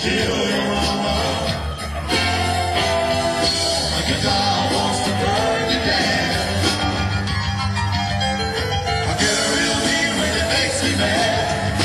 kill your mama. A guitar wants to burn you down. I get real mean when it makes me mad.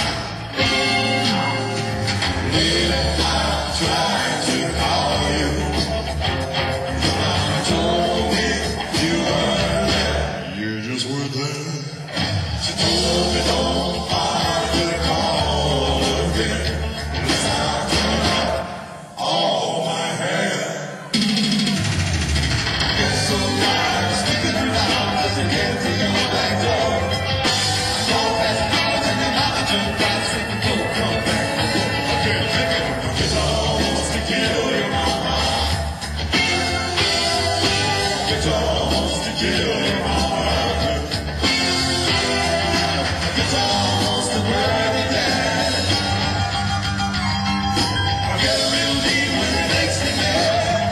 If I try to call you, your mama told me you weren't there. You just weren't there. She told me don't bother to call again. Unless I cut off all my hair. I get so tired of sticking around just to get to your back door. I go past hours and then I turn back and go come back. I can't take it. The guitar wants to kill your mama. The guitar wants to kill your mama. The guitar wants to burn you down. I get real deep when it makes me mad.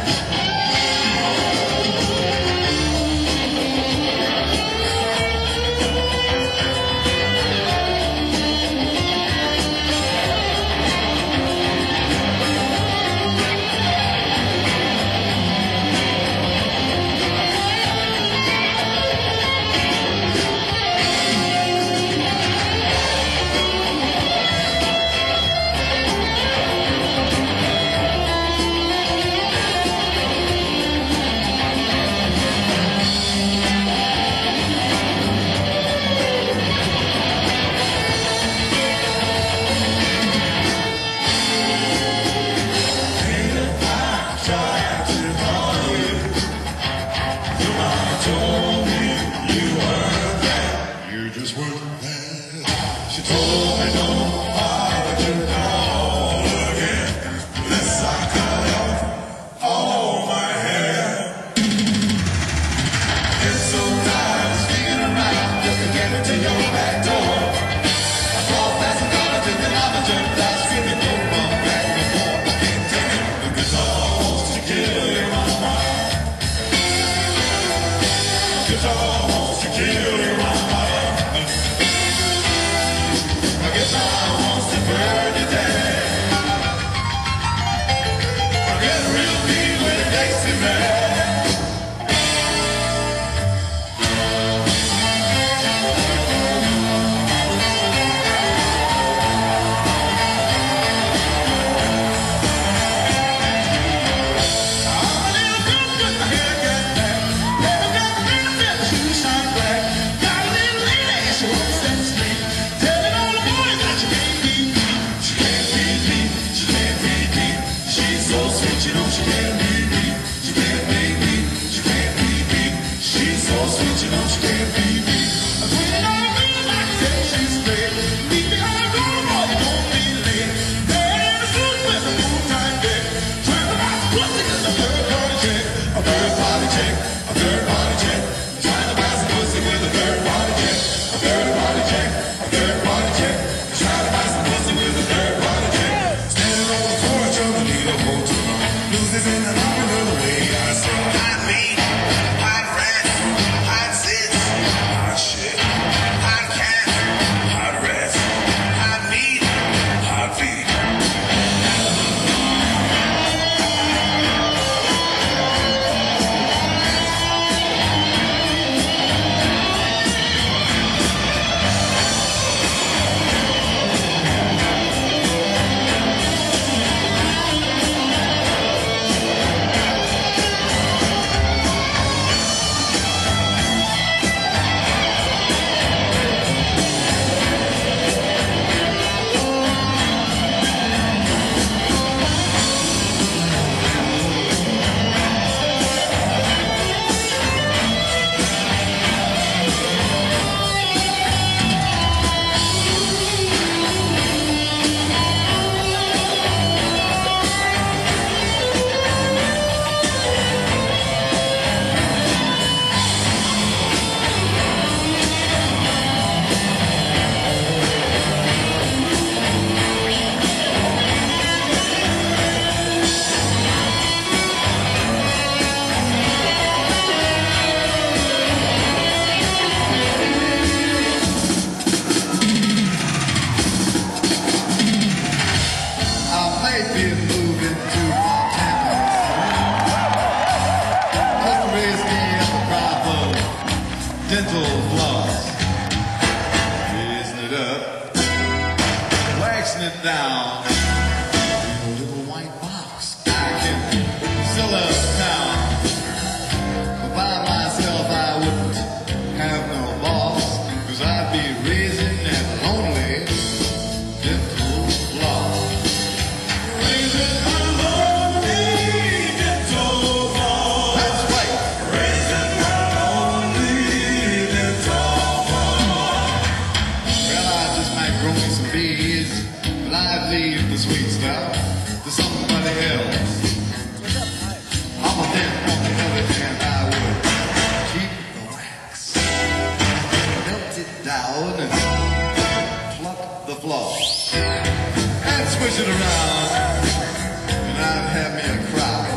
Tried to call you. Your mama told me you weren't there. You just weren't there. She told me don't bother to call again. Unless I cut off all my hair. Get so tired of sticking around just to get into your back door. I call past the college and then I'ma turn back screaming don't come back no more. I can't take it. The guitar wants to kill your mama. The guitar wants to kill your mama. The guitar wants to burn you down. I get real mean when it makes me mad. She can't fasten it down in a little white box. I can sell uptown, but by myself I wouldn't have no boss, 'cause I'd be raising that lonely dental floss. Raising my lonely dental floss. That's right. Raising my lonely dental floss. Well, I just might grow me some bees, but I'd leave the sweet stuff to somebody else. I'm a then on the other hand, I would keep the wax, melt it down and pluck the floss, and swish it around, and I'd have me a crowd,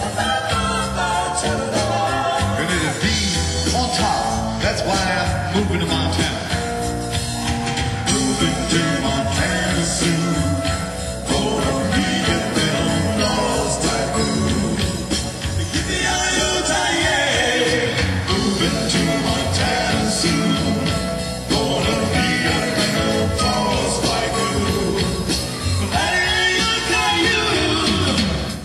and it'd be on top. That's why I'm moving to Montana. Moving to Montana soon. Gonna be a them lost tycoon. Yippee-yi-yo-tie-yay. Moving to Montana soon. Gonna be a them lost tycoon. Yippee-yi-yo-tie-yay.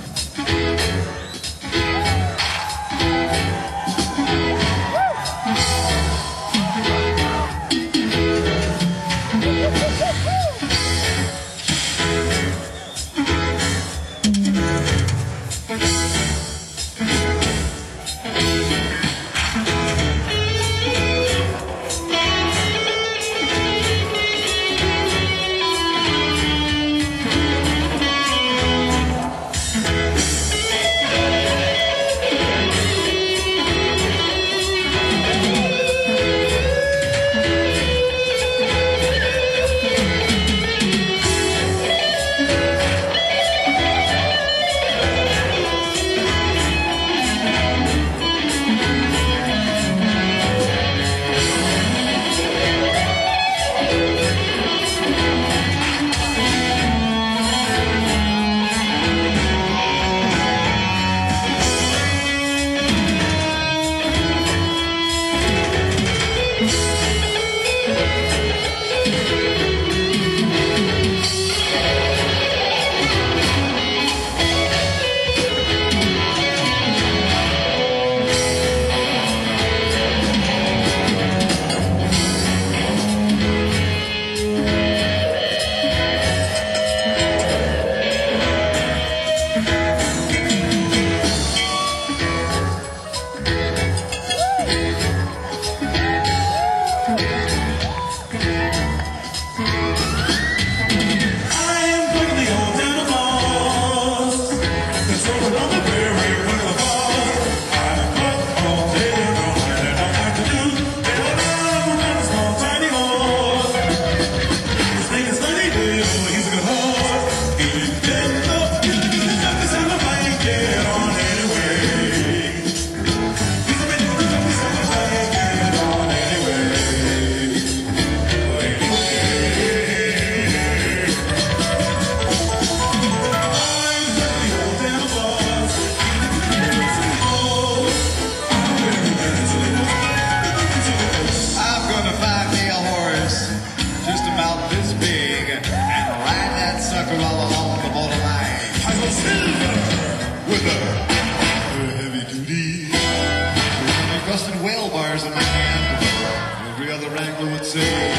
Rusted whale bars in my hand. Every other wrangler would say,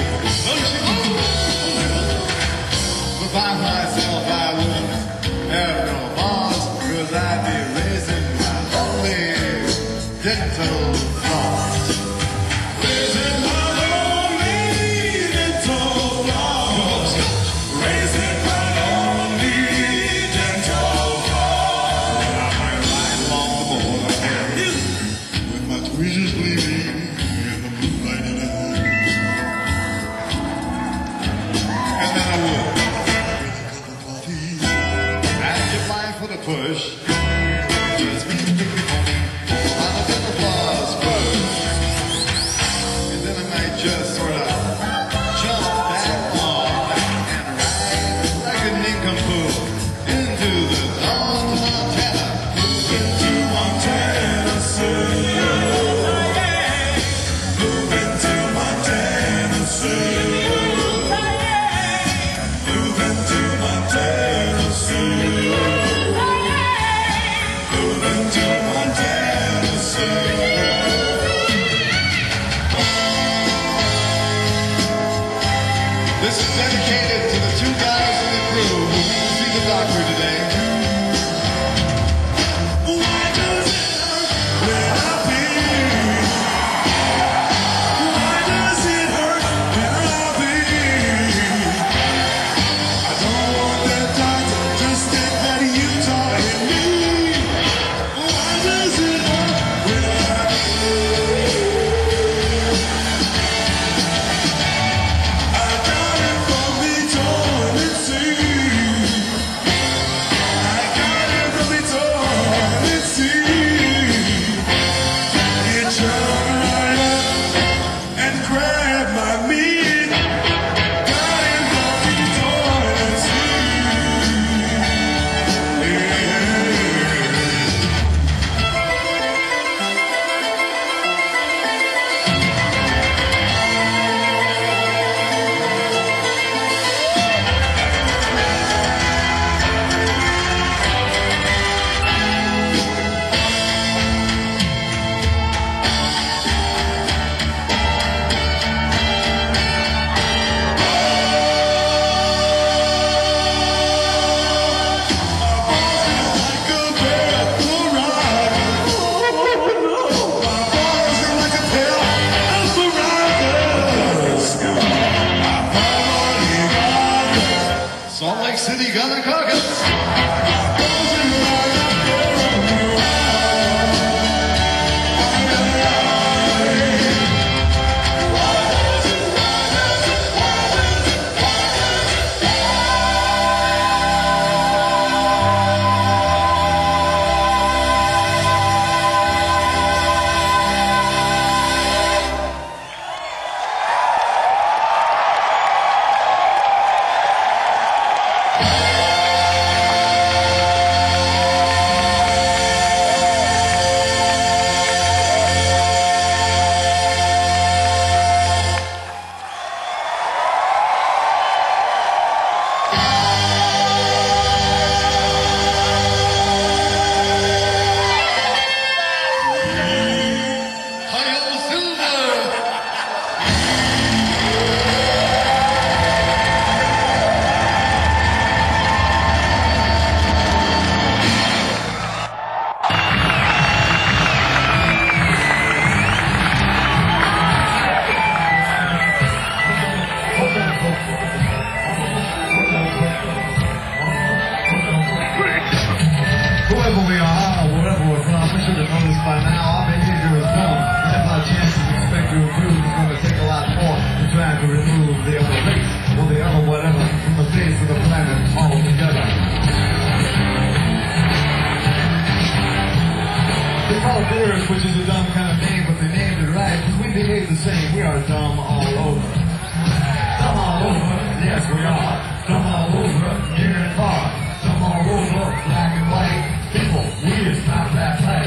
but by myself I wouldn't have no boss, 'cause I'd be raising my lonely dental floss. Raising my lonely dental floss. Raising my lonely dental floss. I might ride along the border with my tweezers gleaming in the moonlight in the night. And then I would, with a cup of coffee, and get life with a push. Just be the pony on a dental floss push. And then I might just sort of jump back on and ride like a nincompoop into the dawn to Montana. Into Montana City. Moving to Montana City. Moving to dedicated to the two guys in the crew who went to see the doctor today. Why does it hurt when I bleed? Why does it hurt when I bleed? I don't want that doctor, just think that you taught me. Why does it hurt when I bleed? I got it from the toilet seat. I got it from the toilet seat. It jumped right up and grabbed my meat. Got it from the toilet seat. Salt Lake City Gunner Caucus. Whoever we are, or wherever we're from, we should have noticed by now our behavior is wrong. If our chances expect to improve, it's going to take a lot more to try to remove the other race, or the other whatever, from the face of the planet altogether. They call it the Earth, which is a dumb kind of name, but they named it right, because we behave the same. We are dumb all over. Dumb all over, yes we are. Dumb all over, near and far. Dumb all over, black and white. People, we is not that tight.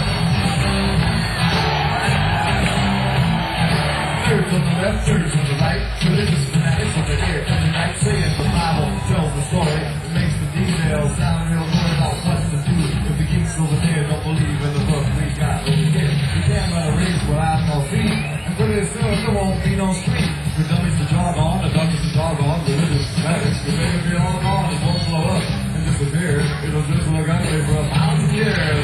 Thirds on the left, thirds on the right. Religious fanatics on the air every night, saying the Bible tells the story. It makes the details sound real good about what to do. If the geeks over there don't believe in the book we got over here, we can't run a race without no feet. And pretty soon there won't be no street. The dummies to jog on, the dummies to dog on, religious fanatics, the baby all gone, it won't blow up and disappear. It'll just look ugly for 1,000 years.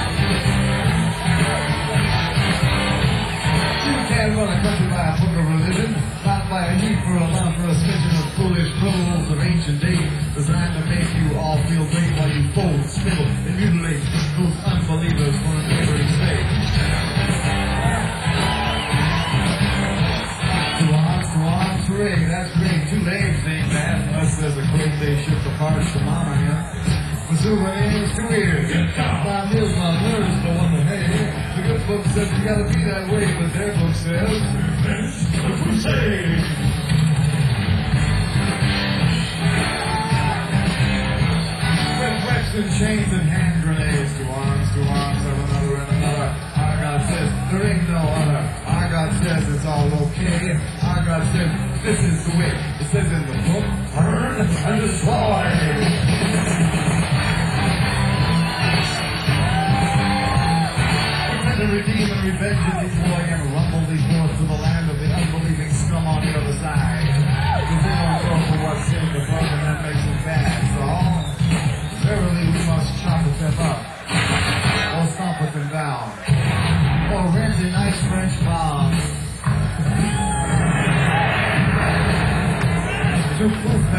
You can't run a country by a book of religion, not by a need for a love for a smidgen of foolish rules of ancient days, designed to make you all feel great while you fold, spittle, and mutilate those unbelievers for a neighboring state. Hooray, that's great. 2 legs ain't bad. Us as a great day shift apart to mama here. Missouri is 2 ears. 5 meals, my nerves, the one that hey. The good book says you gotta be that way, but their book says the crusade. Red reps and chains and hand grenades. 2 arms, have another and another. Our God says there ain't no other. Our God says it's all okay. Our God says this is the way. It says in the book, burn and destroy. To redeem and revenge and deploy and rumble these forth to the land of the unbelieving scum on the other side. Because they don't go for what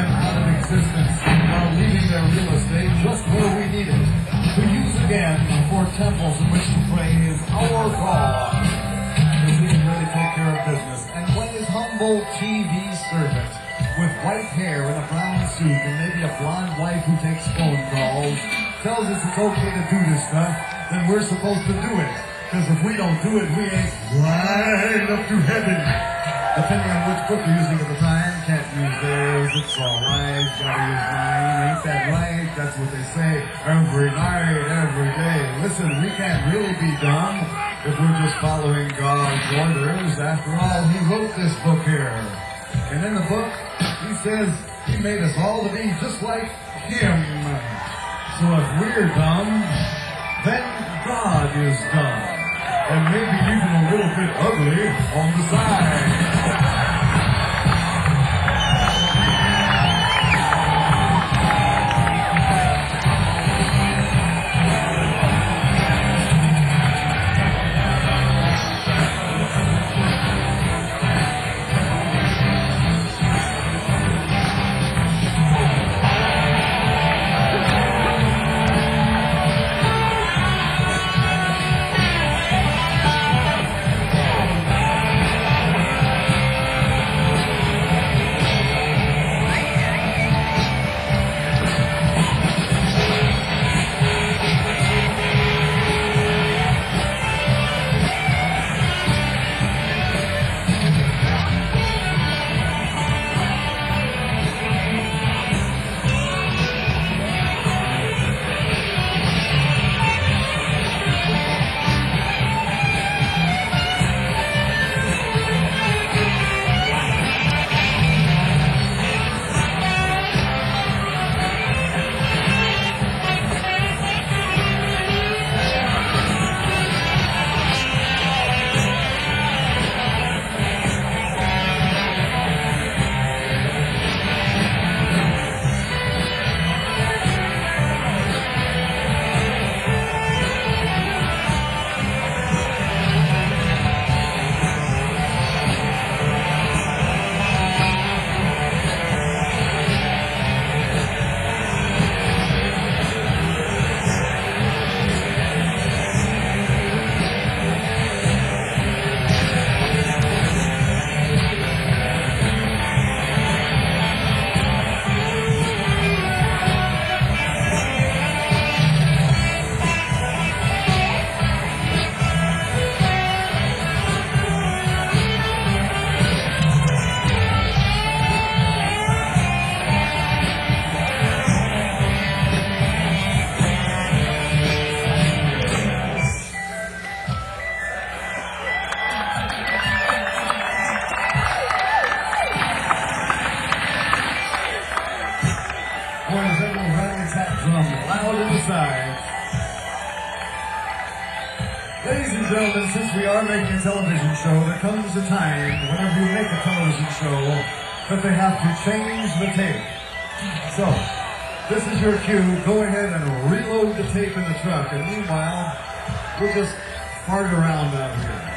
them out of existence while leaving their real estate just where we need it. To use again for temples in which to praise our God. Because he can really take care of business. And when his humble TV servant with white hair and a brown suit and maybe a blonde wife who takes phone calls tells us it's okay to do this stuff, then we're supposed to do it. Because if we don't do it, we ain't right up to heaven. Depending on which book you're using at the time, can't use theirs, it's alright, gotta use mine, ain't that right? That's what they say every night, every day. Listen, we can't really be dumb if we're just following God's orders. After all, he wrote this book here. And in the book, he says he made us all to be just like him. So if we're dumb, then God is dumb. And maybe even a little bit ugly on the side. Ladies and gentlemen, since we are making a television show, there comes a time, whenever you make a television show, that they have to change the tape. So, this is your cue. Go ahead and reload the tape in the truck, and meanwhile, we'll just fart around out here.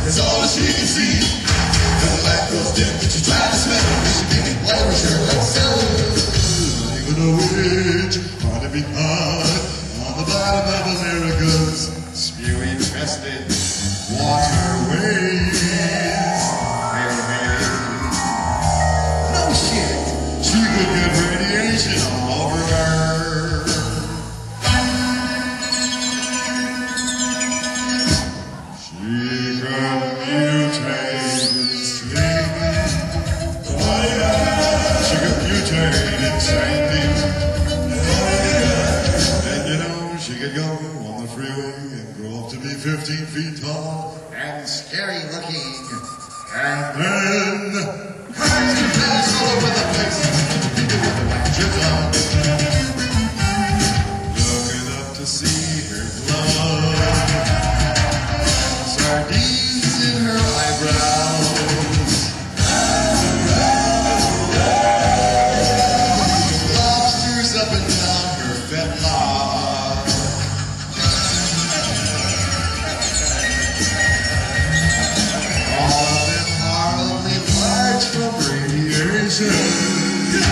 It's all she can see. When the light goes dim, she tries to smell it. She didn't play with her like so. Even a witch trying to be hot on the bottom of America's spew-infested waterways. Hey, hey. No shit. She could get radiation all over her. She could mutate insane. Oh yeah. She could mutate insane. And you know, she could go on the freeway and grow up to be 15 feet tall and scary looking. And then cars and pass all over the place. People with the matches on. Looking up to see her blood. Sardines in her eyebrows. Lobsters up and down her fetlock. All of them horribly large from radiation.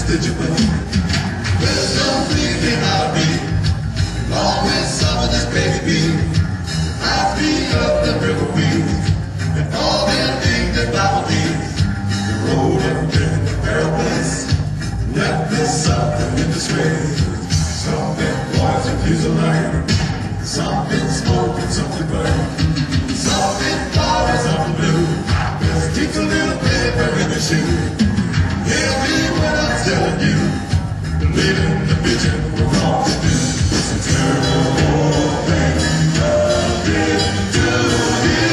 did you believe? There's no thinking I'd be along with some of this baby beef. I'd be up the river wheel and all them things that Bible needs. The road up in the barrel place left me something in this way. Something boys refuse to learn. Something smoking, something burn. Something flowers, something blue. Just keep a little paper in the shoe. Hear me when I'm telling you, believing the vision we're wrong to do. It's a terrible thing love did to you.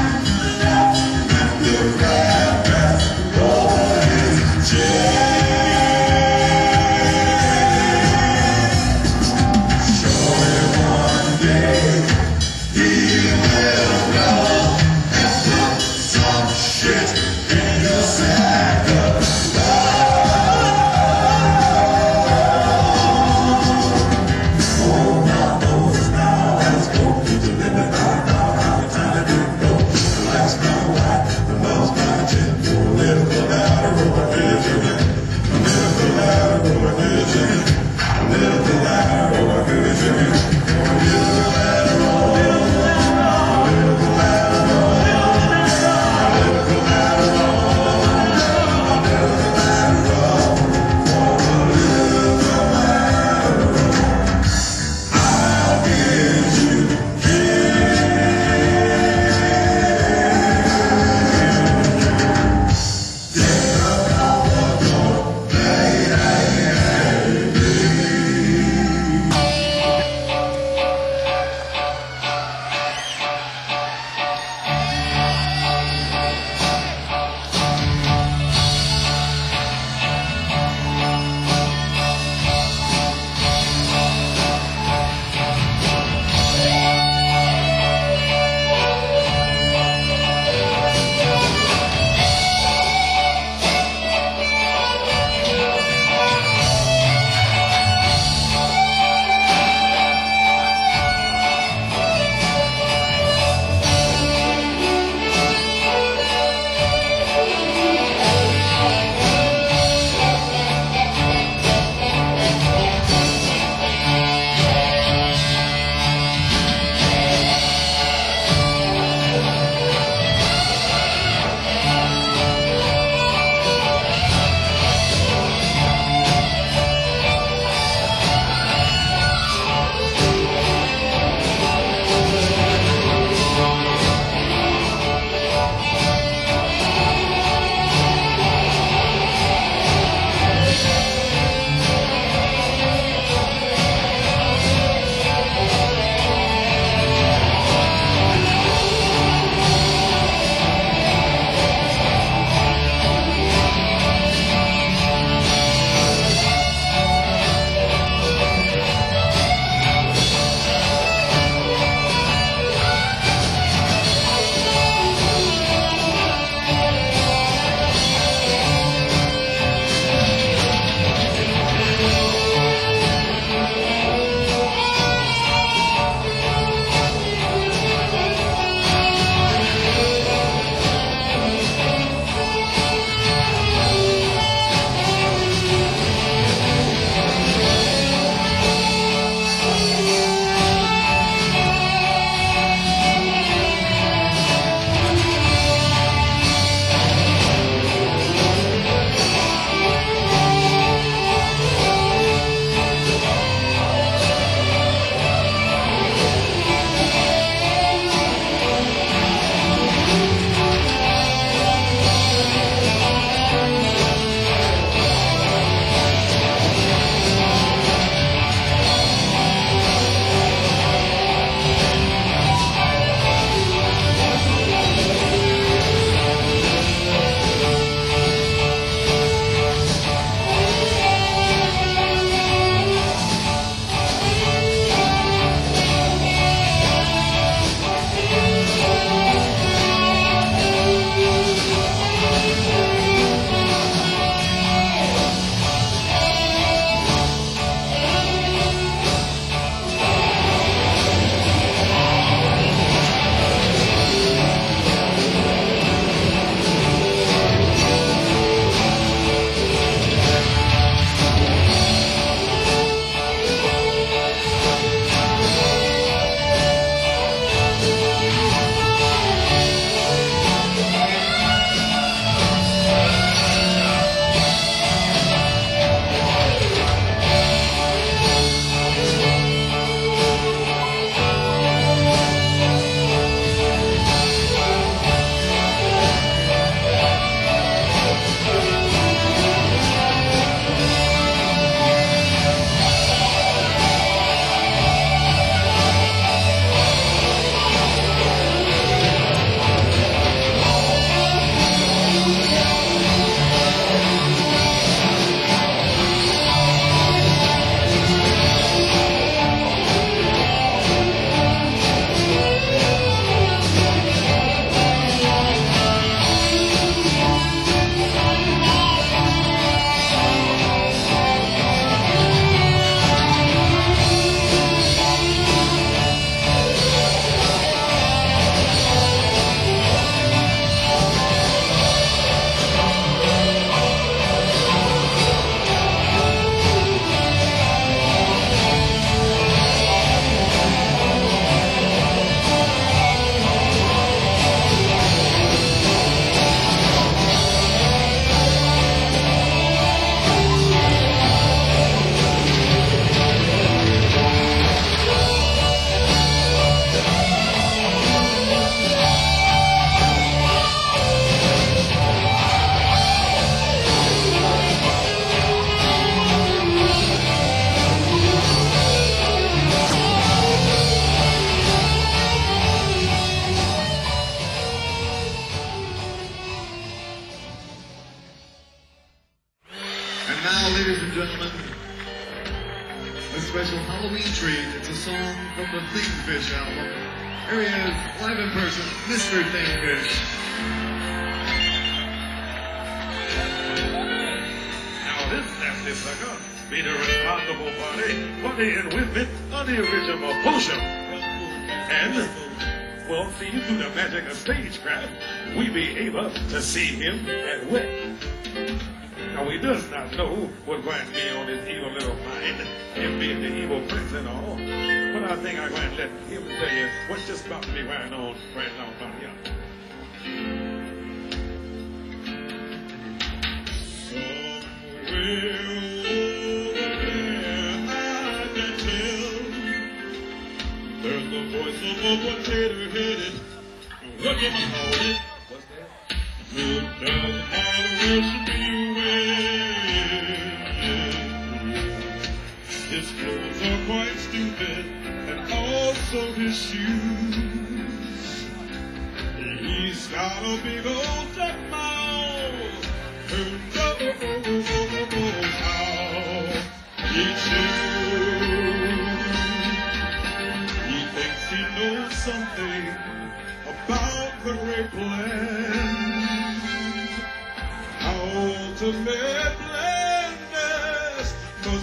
And the right path, all is change. Surely one day he will go and put some shit in your sack of love. now, ladies and gentlemen, a special Halloween treat. It's a song from the Thingfish album. Here he is, live in person, Mr. Thingfish. Now this nasty sucker be the responsible party and with it the original potion. And, well, see, through the magic of stagecraft, we be able to see him at work. Now, he does not know what's going to be on his evil little mind, him being the evil prince and all. But I think I'm going to let him tell you what's just about to be going on right now about him. Somewhere over there, I can tell, there's the voice of a potato-headed, what do you call it? What's that? Good does not wish me well. His clothes are quite stupid, and also his shoes. He's got a big old fat mouth, who knows how he chews. He thinks he knows something about the great plan, how to make blindness must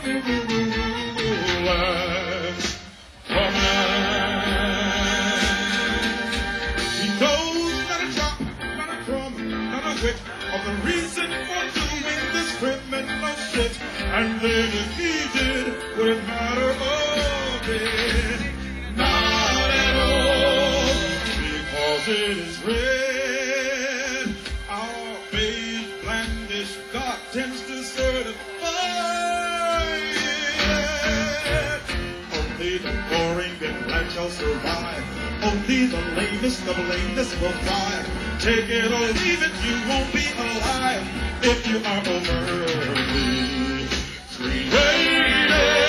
last for man. He knows not a jot, not a crumb, not a whit of the reason for doing this criminal shit, and then if he did, would it matter a bit? Not at all, because it is red. Our beige, blandish God tends to certify it. Only the boring and bland shall survive. Only the lamest of lameness will thrive. Take it or leave it, you won't be alive if you are overly creative.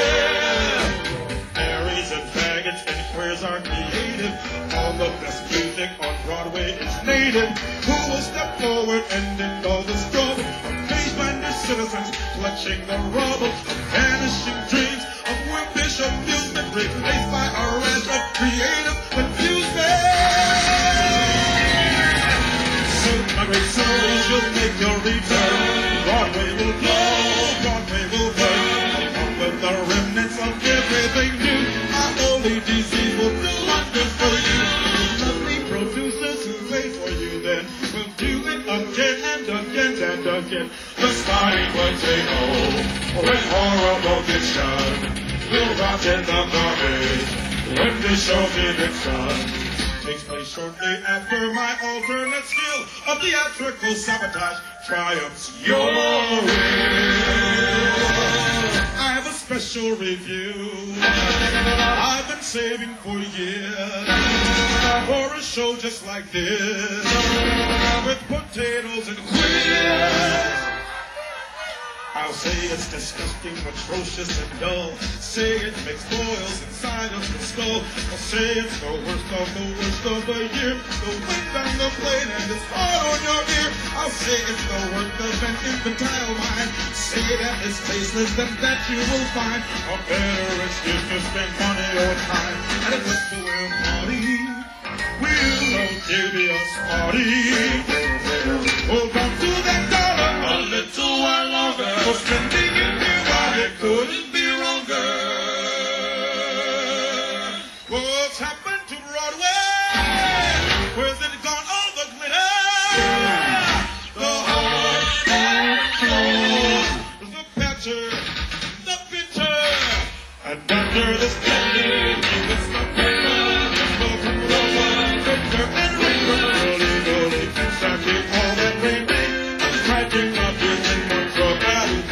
Aries and faggots and queers are creative. All the best music on Broadway is native. Who will step forward and end all the struggle of beige-minded citizens clutching the rubble of vanishing dreams of wimpish amusement replaced by a rash of creative confusion? Soon, my great souls, you'll make your return. Broadway will blow, Broadway will burn, along with the remnants of everything new. Our holy disease will do wonders for you. Lovely producers who play for you then will do it again and again and again. The spotty potato with horrible diction will rot in the garbage when the show Viviction takes place shortly after my alternate skill of theatrical sabotage triumphs your will. I have a special review I've been saving for years for a show just like this with potatoes and queers. I'll say it's disgusting, atrocious, and dull. Say it makes boils inside of the skull. I'll say it's the worst of the year. The wind down the plane and it's hard on your ear. I'll say it's the work of an infantile mind. Say that it's tasteless and that you will find a better excuse to spend money or time. And if it's the will party, we'll give you a party. Hold on to that dollar a little while longer. For spending it while it couldn't be wronger. What's happened to Broadway? Where's it gone? All the glitter, the heart, the patcher, the bitter, and under the splendid, it's the paper, the rubber, picture, and ringer, rolly, and stacking all that rain, and striking up in one truck out of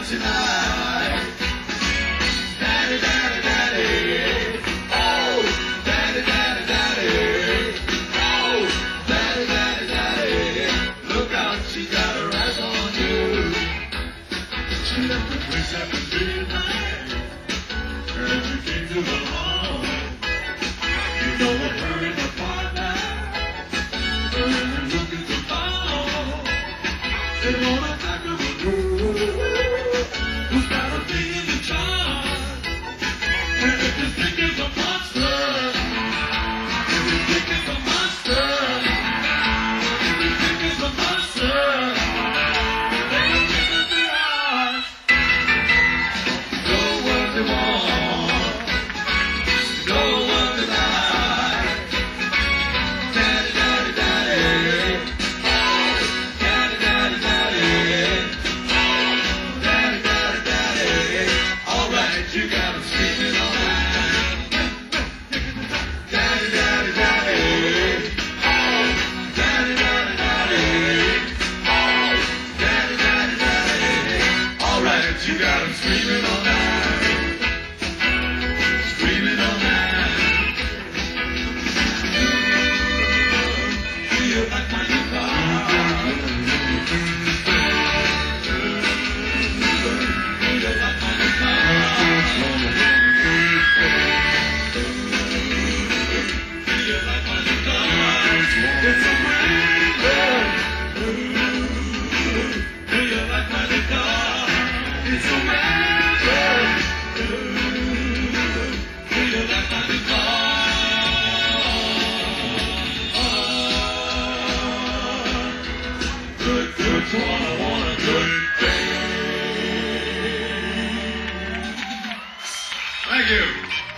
tonight. Daddy, daddy, daddy. Oh, daddy, daddy, daddy. Oh, daddy, daddy, daddy. Look out, she got her eyes on you. She left the place after midnight. And you came to the hall. You know what her and her partner. They're looking to fall. They wanna back of a girl who's got a thing in the jar. And if you think it's a monster, if you think it's a monster, if you think it's a monster, then you give it their heart. Know what they want, know what they like. Daddy, daddy, daddy. Daddy, daddy, daddy. Daddy, daddy, daddy. All right, you got 'em screaming all night. Daddy, daddy, daddy. Daddy, daddy, daddy. Daddy, daddy, daddy. All right, you got 'em screaming all night. Screaming all night. Do you like my new car? Do you like my new car? Do you like my new car? It's a Wrangler. Do you like my new car? It's a Wrangler. Do you like my new car? Good, good, wanna good day. Thank you.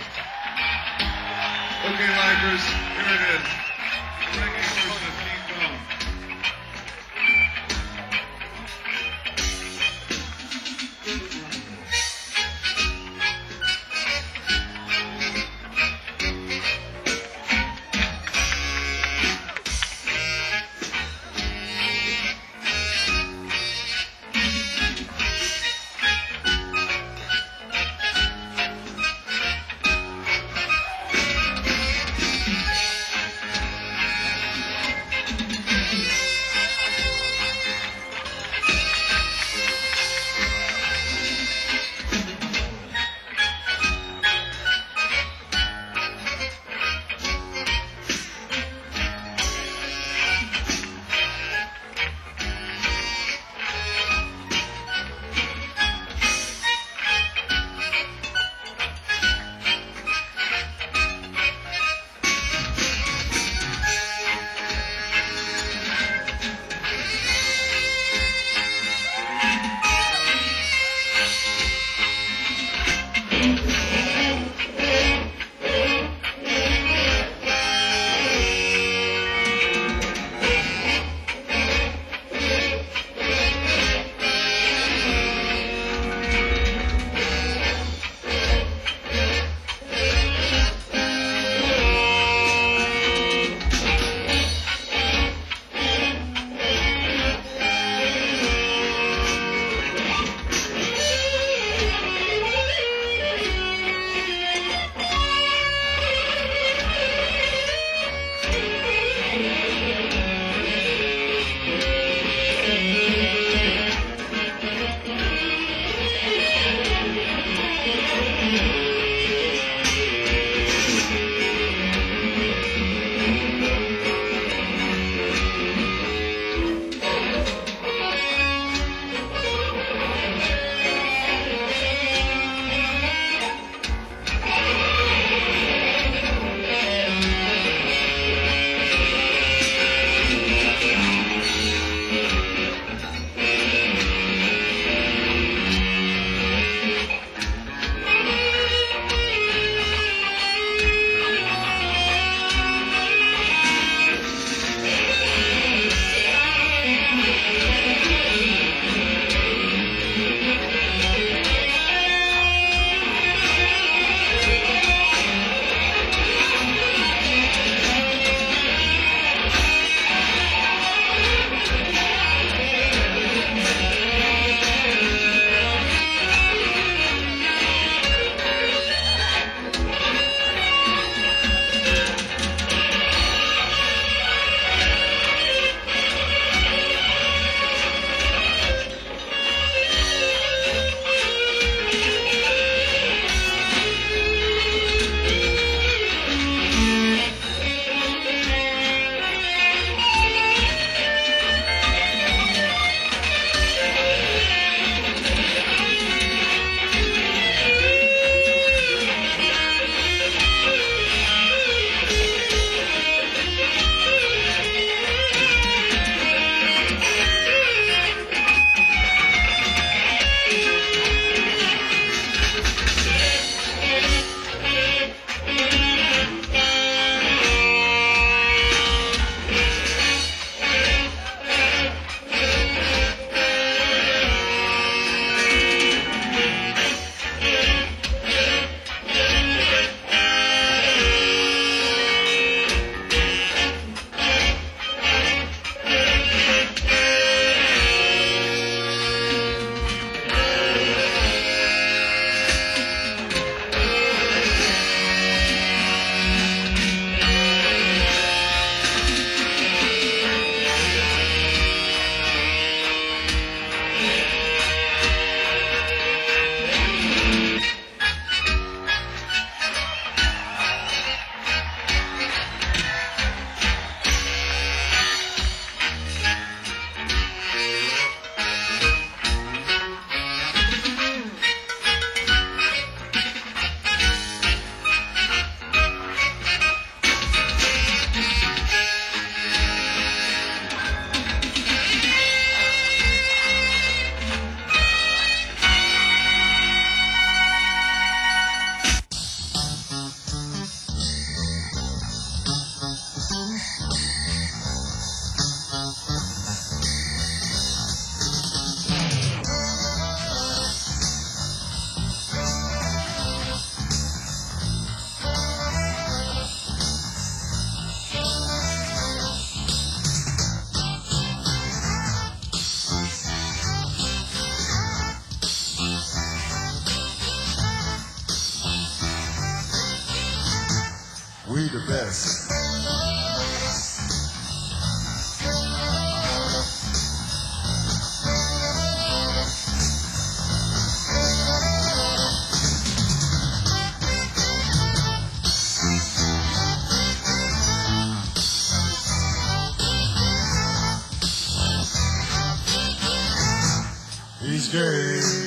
Okay, Lifers, here it is. Second version of King Kong. We the best. He's gay.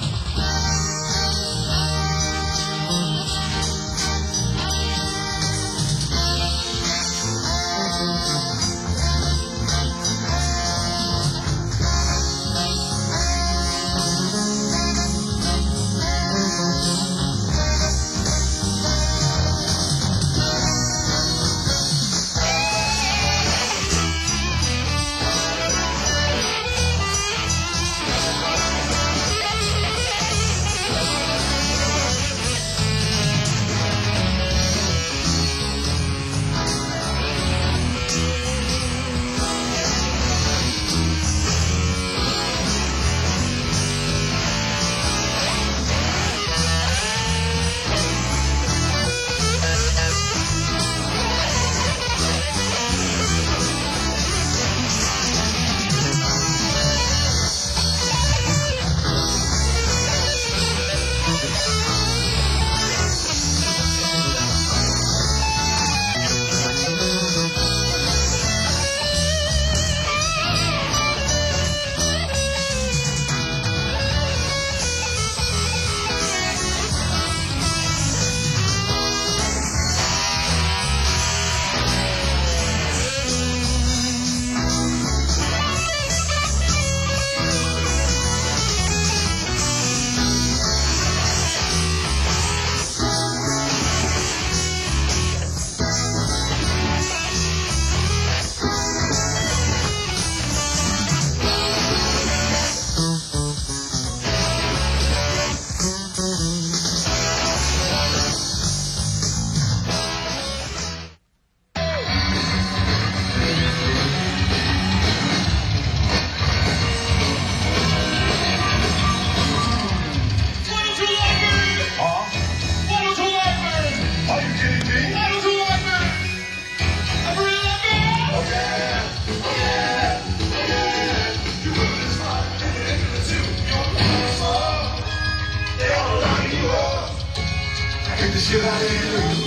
Beat the shit out of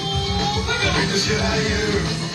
you. Beat the shit out of you.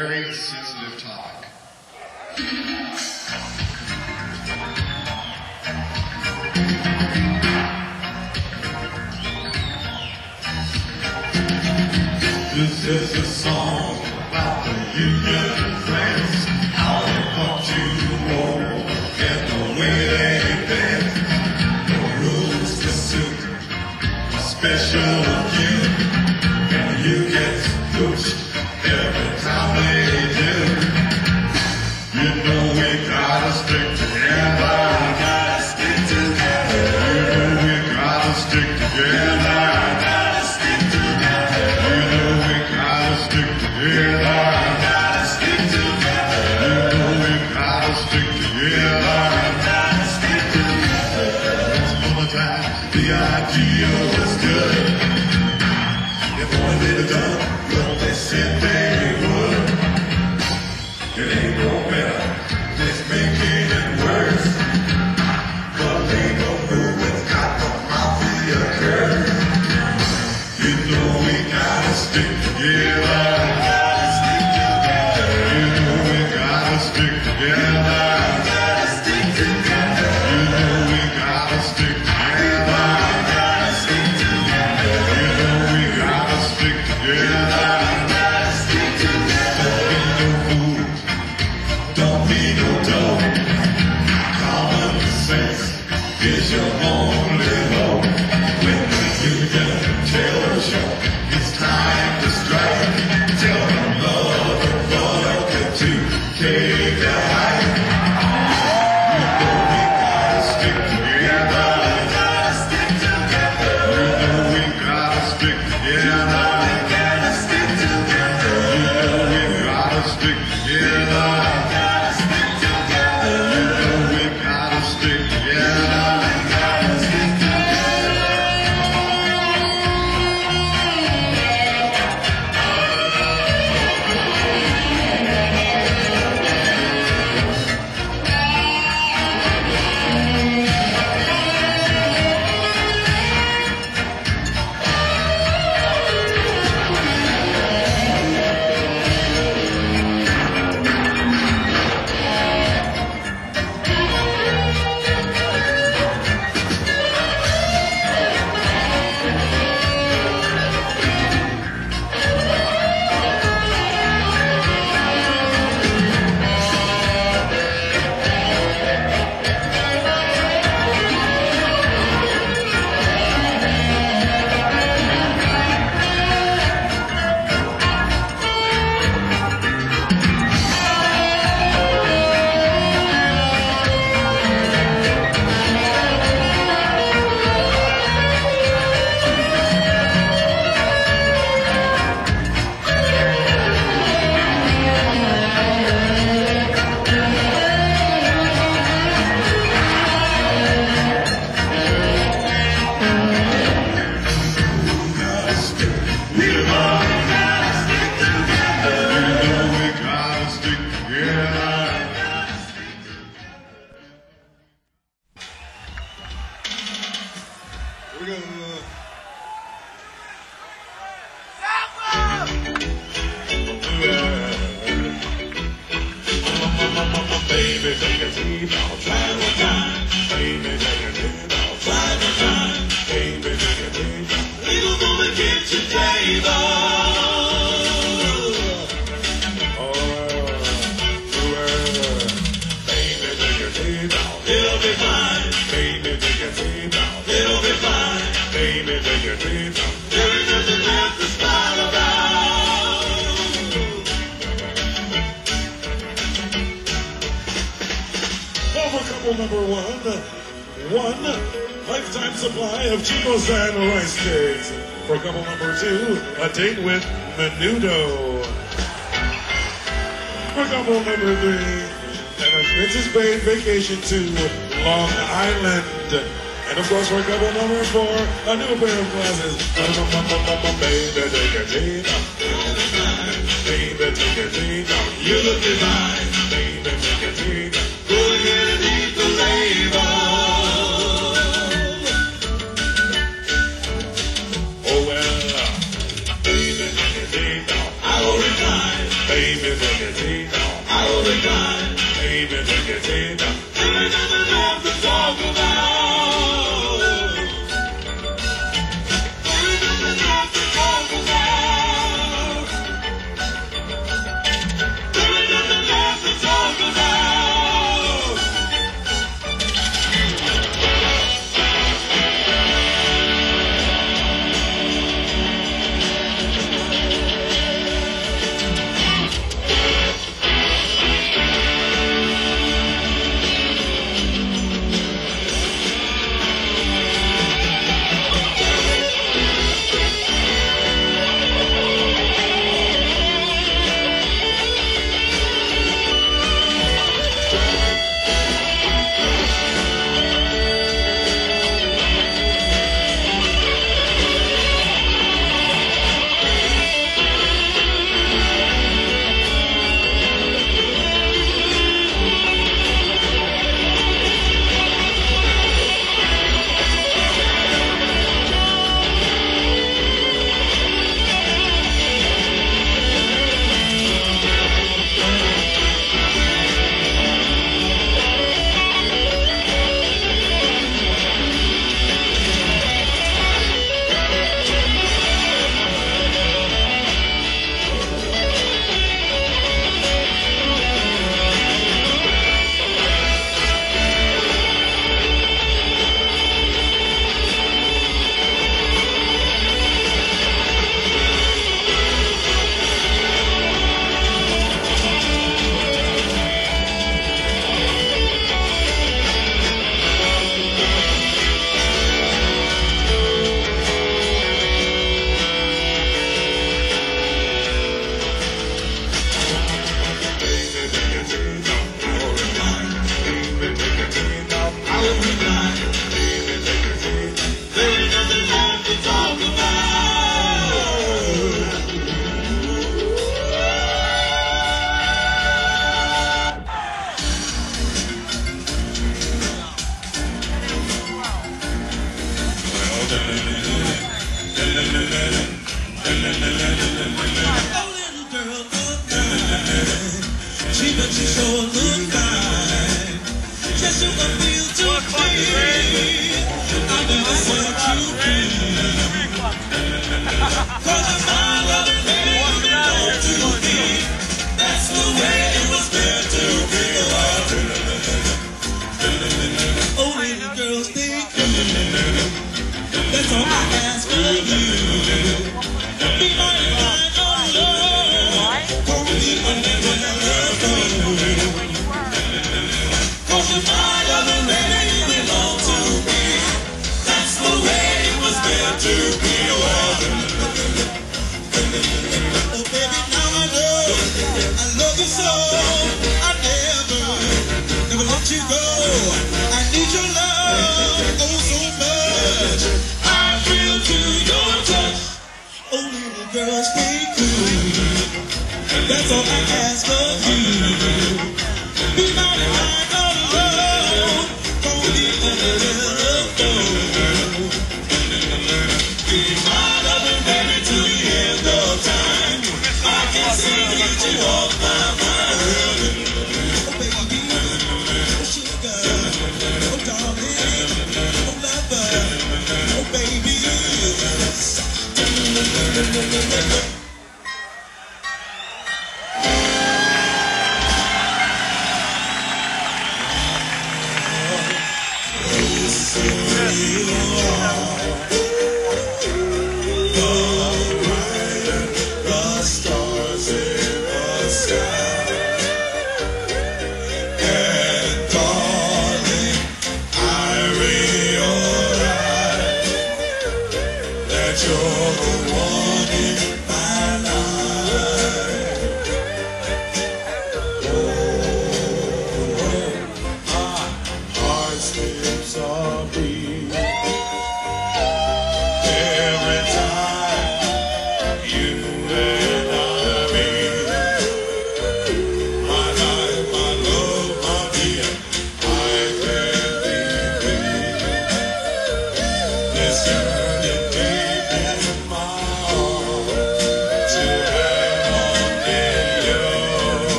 very sensitive topic. This is a song about the Union of France. How they fought to the war and the way they bent. No rules to suit a special few. And you get scooched every time they do. You know we gotta stick together. Gotta stick together. You know we gotta stick together. Gotta stick together. You know we gotta stick together. Gotta stick together. You know we gotta stick together. Gotta stick together. Once upon a time, the idea was good. If only they'd have done what they said they would. It ain't no better, it's making it worse. The legal movement's got the mafia curse. You know we gotta stick together. Gotta stick together. You know we gotta stick together. Gotta stick together. You know we gotta stick together. Gotta stick together. You know we gotta stick together. Gotta stick together. Don't be no dope. Common sense is your only hope. When the union tells you it's time to strike, tell the motherfucker to take the hike. You know we gotta stick together. Gotta stick together. You know we gotta stick together. Gotta stick together. You know we gotta stick together. Baby, take a seat, I'll try one time. Baby, take a seat, I'll try one time. Baby, take a seat, legal on the kitchen table. Baby, take a seat, it'll be fine. Baby, take a seat, it'll be fine. Baby, take a seat, there is nothing left to smile about. Couple number one lifetime supply of Chicos and rice cakes. For couple number two, a date with Menudo. For couple number three, an expenses paid vacation to Long Island. And of course, for couple number four, a new pair of glasses. Baby, take a seat. Baby, take a seat. You look divine. Baby, take a seat. Go ahead and eat the label. Oh well, baby, take a seat. I will recline. Baby, take your teeth out. I will be fine. Baby, take your teeth out. There ain't nothing left to talk about. There ain't nothing left to talk about. There ain't nothing left to talk about.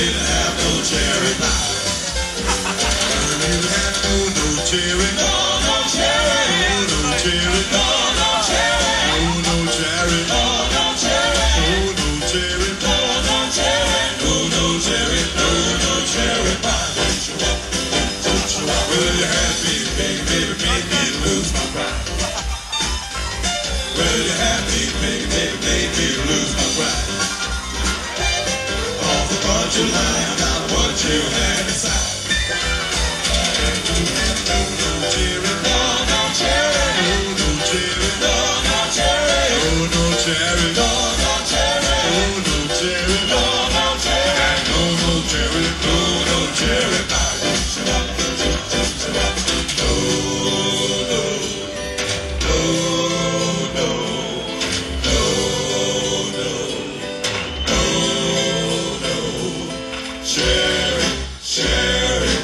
didn't have no cherry pie. You had no cherry. No cherry. No cherry. No cherry. No cherry. No cherry. No cherry. No cherry. No cherry. No cherry pie. Don't you walk. Well, you had me, baby, made me lose my pride. Well, you had me, baby, made me lose my pride. All the part you lying about what you had inside. No cherry, no cherry, no cherry, no cherry, no cherry, no cherry, no cherry, no cherry, no cherry, no cherry pie. Cherry, cherry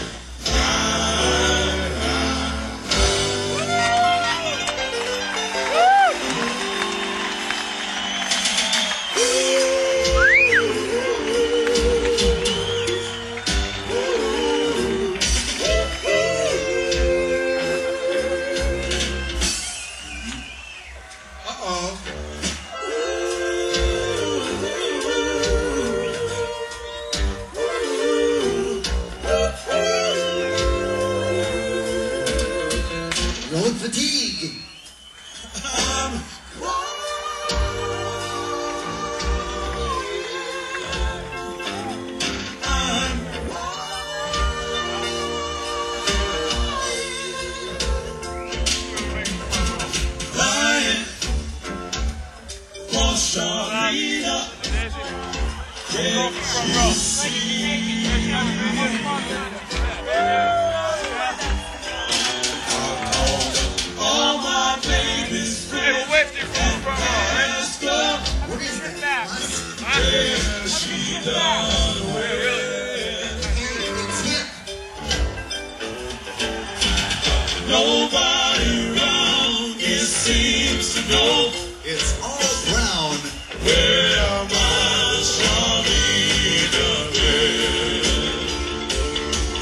Road fatigue. lying for Charlene. All my babies friends ask her What is that? where she done away. It's him. Nobody around it seems to know It's all brown. where my Charlene is.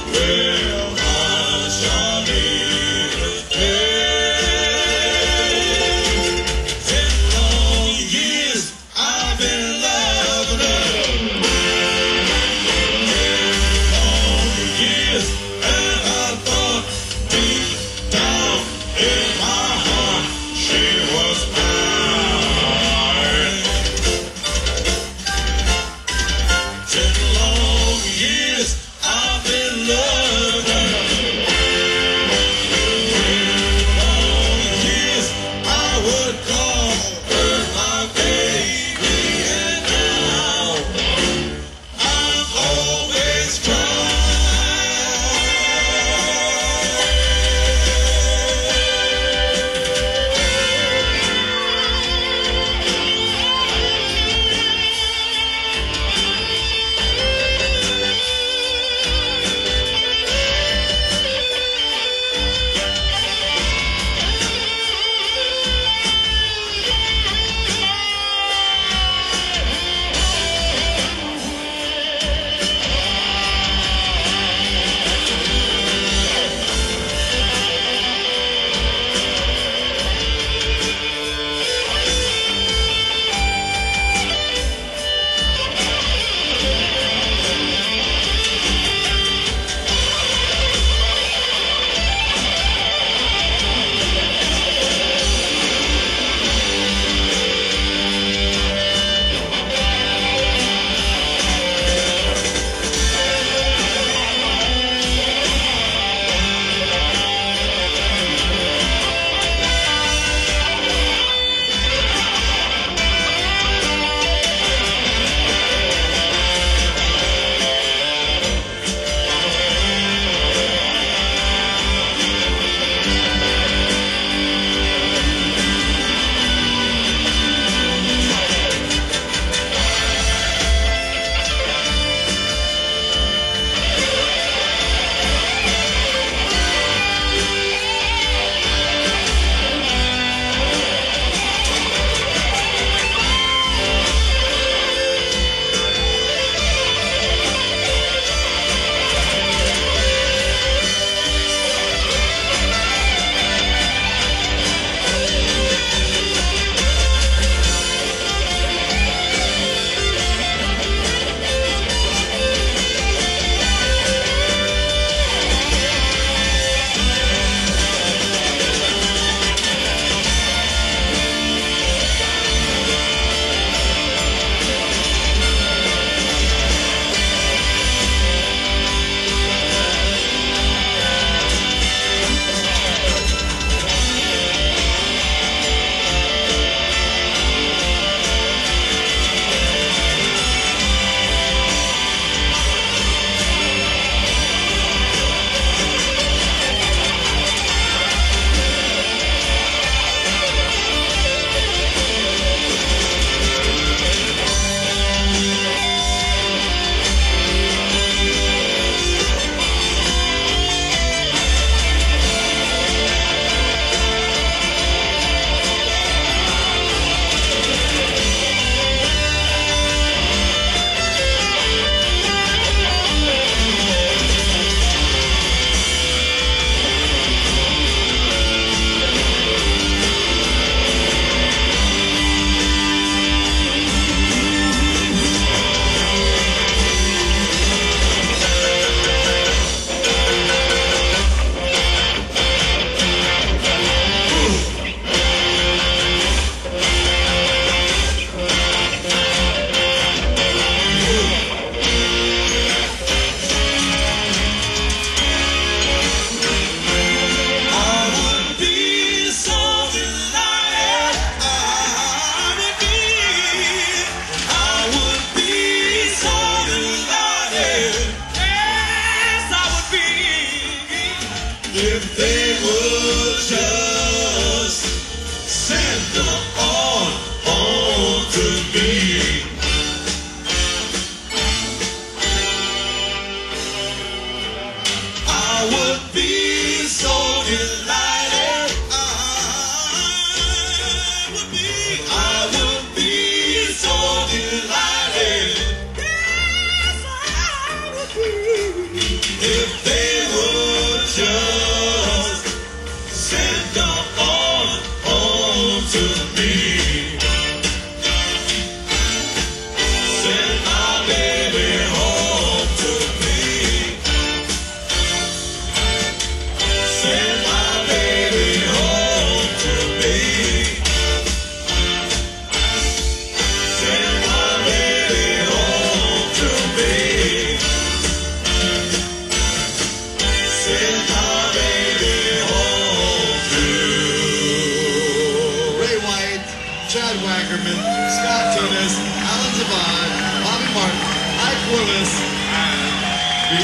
Brad Wackerman, Scott Tunis, Alan Zavon, Bobby Martin, Ike Willis, and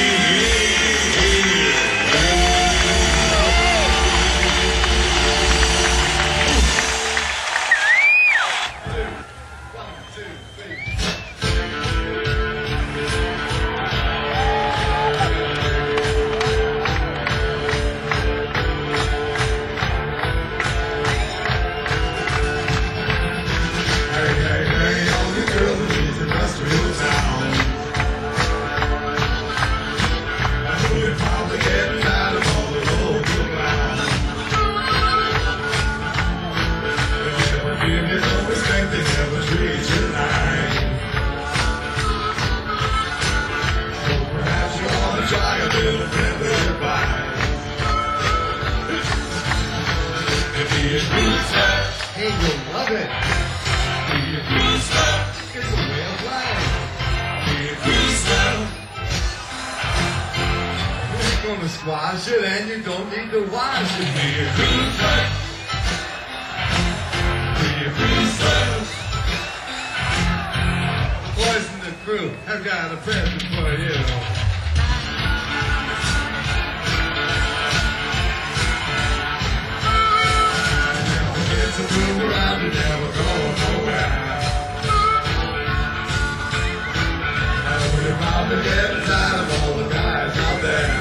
Hey, you'll love it. It's a way of life. You're gonna squash it and you don't need to wash it. Boys in the crew have got a present for you. To move around and never go nowhere. And we're about to get tired of all the guys out there.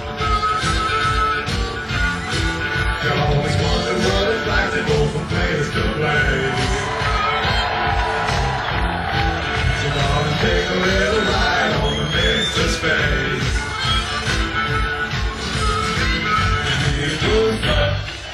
You always wonder what it's like to go from place to place. So come and take a little ride on the mix of space. You need booster.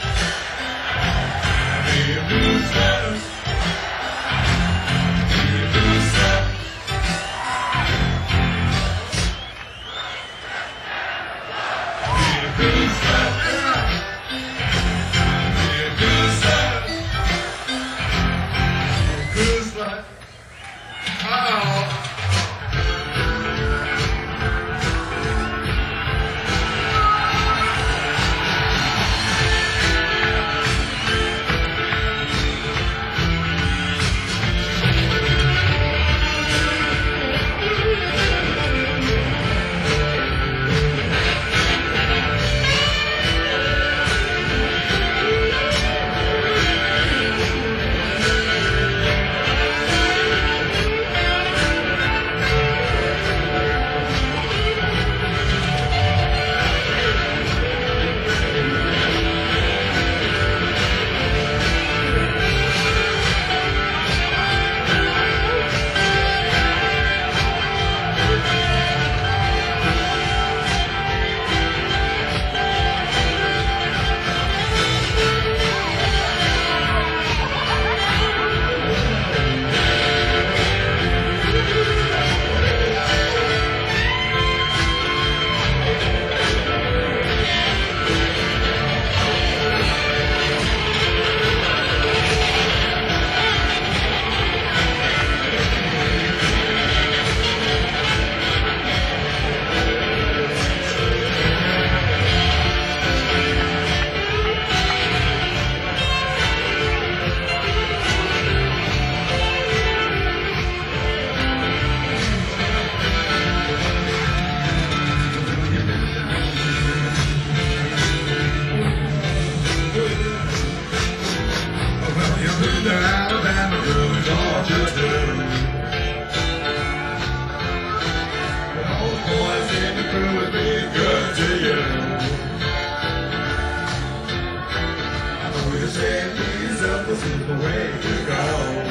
This is the way to go.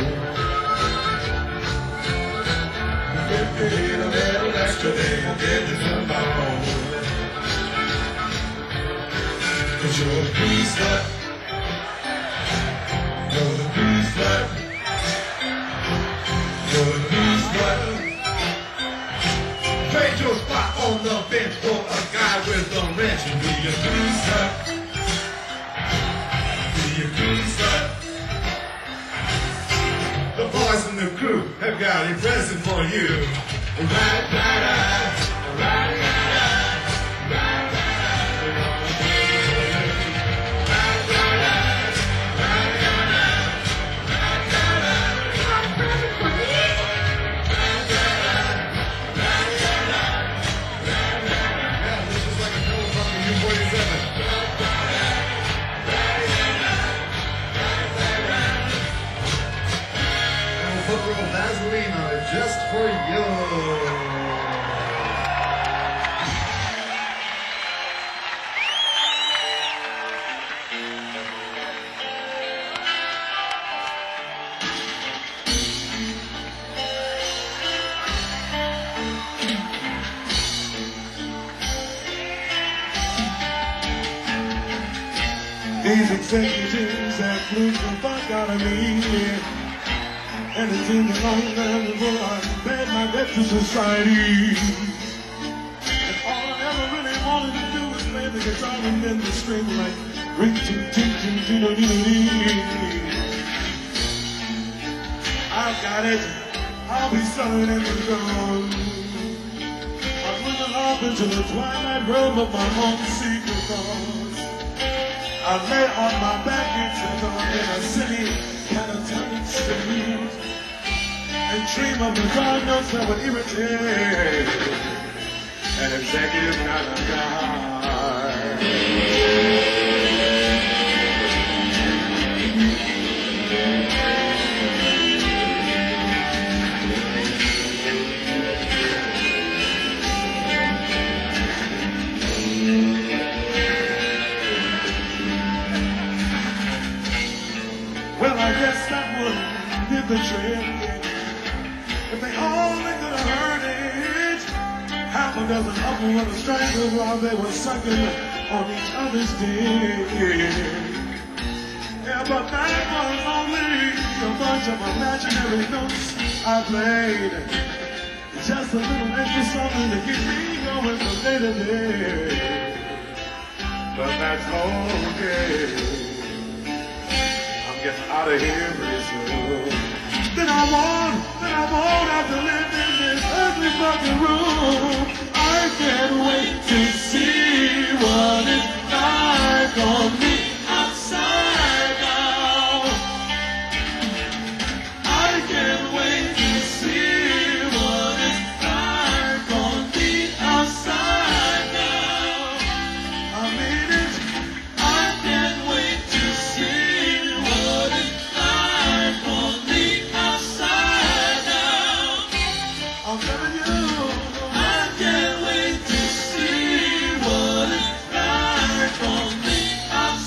If you need a little extra, they will give you some more. 'Cause you're the peace slut. You're the peace slut. You're the peace slut. Trade your spot on the bench for a guy with a wrench and be a peace slut. Be a peace slut. The boys in the crew have got a present for you. Right, right, right, right, right, right, right, right, right, right, right, right, throw Vaseline on it just for you. These executives have flew the fuck out of me. And it seems a long time before I paid my debt to society. And all I ever really wanted to do was play the guitar and bend the string like ring ting ting ting ting ting ting. I've got it, I'll be selling it and gone. I'm moving off into the twilight realm of my own secret thoughts. I lay on my back in a city catatonic state and dream of the dark notes that would irritate an executive kind of guy. Well, I guess that would give the trick. If they only could have heard it, half a dozen of them would have strangled while they were sucking on each other's dick. Yeah, but that was only a bunch of imaginary notes I played. Just a little extra something to keep me going from day to day. But that's okay. Get out of here pretty soon. Then I won't have to live in this ugly fucking room. I can't wait to see what it's like on the outside now. I can't wait to see what it's like on the outside now. I mean it. I can't wait to see. I'm telling you, I can't wait to see what it's like on the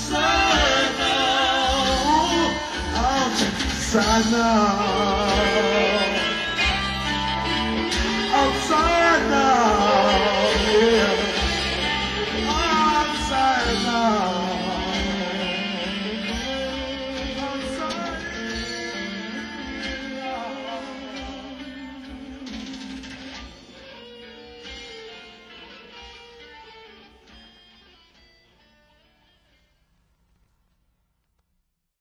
outside now. Outside now.